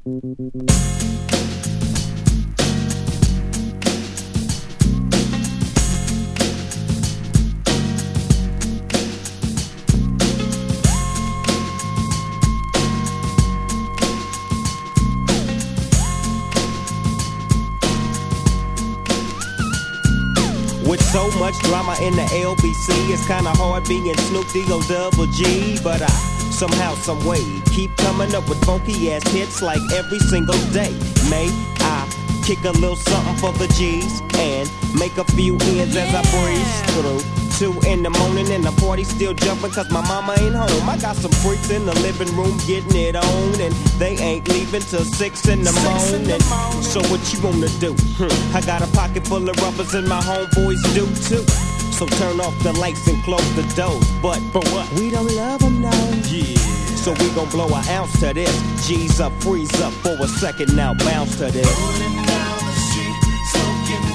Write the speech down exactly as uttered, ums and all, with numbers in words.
With so much drama in the L B C, it's kinda hard being Snoop D-O double G. But I, somehow, someway, keep coming up with funky ass hits like every single day. May I kick a little something for the G's and make a few ends as I breeze through. Two in the morning and the party still jumping cause my mama ain't home. I got some freaks in the living room getting it on, and they ain't leaving till six in the morning. So what you wanna do? Hmm. I got a pocket full of rubbers and my homeboys do too. So turn off the lights and close the doors. But for what? We don't love them now. Yeah. So we gon' blow an ounce to this. G's up, freeze up for a second now, bounce to this. Rolling down the street, smoking